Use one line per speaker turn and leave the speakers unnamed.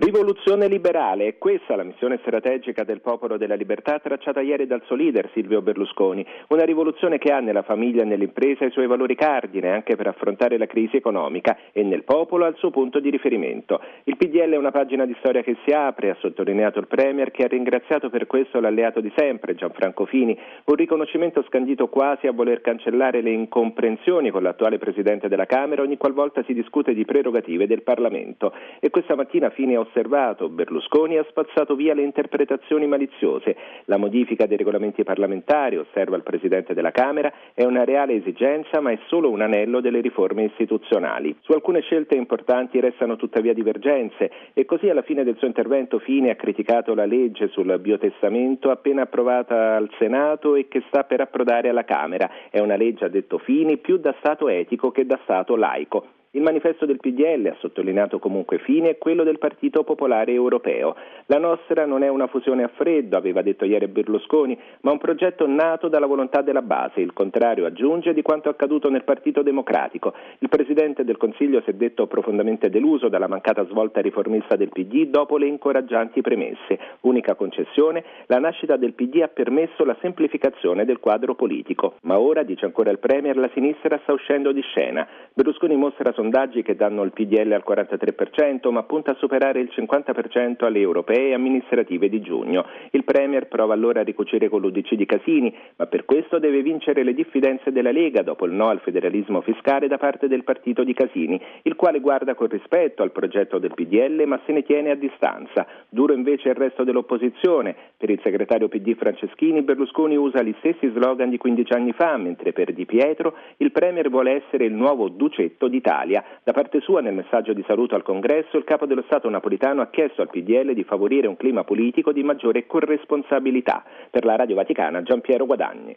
Rivoluzione liberale, è questa la missione strategica del Popolo della Libertà tracciata ieri dal suo leader Silvio Berlusconi, una rivoluzione che ha nella famiglia e nell'impresa i suoi valori cardine anche per affrontare la crisi economica e nel popolo al suo punto di riferimento. Il PDL è una pagina di storia che si apre, ha sottolineato il Premier che ha ringraziato per questo l'alleato di sempre, Gianfranco Fini, un riconoscimento scandito quasi a voler cancellare le incomprensioni con l'attuale Presidente della Camera ogni qualvolta si discute di prerogative del Parlamento. E questa mattina Fini ha osservato, Berlusconi ha spazzato via le interpretazioni maliziose. La modifica dei regolamenti parlamentari, osserva il Presidente della Camera, è una reale esigenza ma è solo un anello delle riforme istituzionali. Su alcune scelte importanti restano tuttavia divergenze e così alla fine del suo intervento Fini ha criticato la legge sul biotestamento appena approvata al Senato e che sta per approdare alla Camera. È una legge, ha detto Fini, più da Stato etico che da Stato laico. Il manifesto del PDL, ha sottolineato comunque Fini, è quello del Partito Popolare Europeo. La nostra non è una fusione a freddo, aveva detto ieri Berlusconi, ma un progetto nato dalla volontà della base, il contrario, aggiunge, di quanto accaduto nel Partito Democratico. Il Presidente del Consiglio si è detto profondamente deluso dalla mancata svolta riformista del PD dopo le incoraggianti premesse. Unica concessione, la nascita del PD ha permesso la semplificazione del quadro politico. Ma ora, dice ancora il Premier, la sinistra sta uscendo di scena. Berlusconi mostra sondaggi che danno il PDL al 43%, ma punta a superare il 50% alle europee e amministrative di giugno. Il Premier prova allora a ricucire con l'UDC di Casini, ma per questo deve vincere le diffidenze della Lega dopo il no al federalismo fiscale da parte del partito di Casini, il quale guarda con rispetto al progetto del PDL ma se ne tiene a distanza. Duro invece il resto dell'opposizione. Per il segretario PD Franceschini, Berlusconi usa gli stessi slogan di 15 anni fa, mentre per Di Pietro il Premier vuole essere il nuovo Ducetto d'Italia. Da parte sua, nel messaggio di saluto al Congresso, il capo dello Stato napolitano ha chiesto al PDL di favorire un clima politico di maggiore corresponsabilità. Per la Radio Vaticana, Giampiero Guadagni.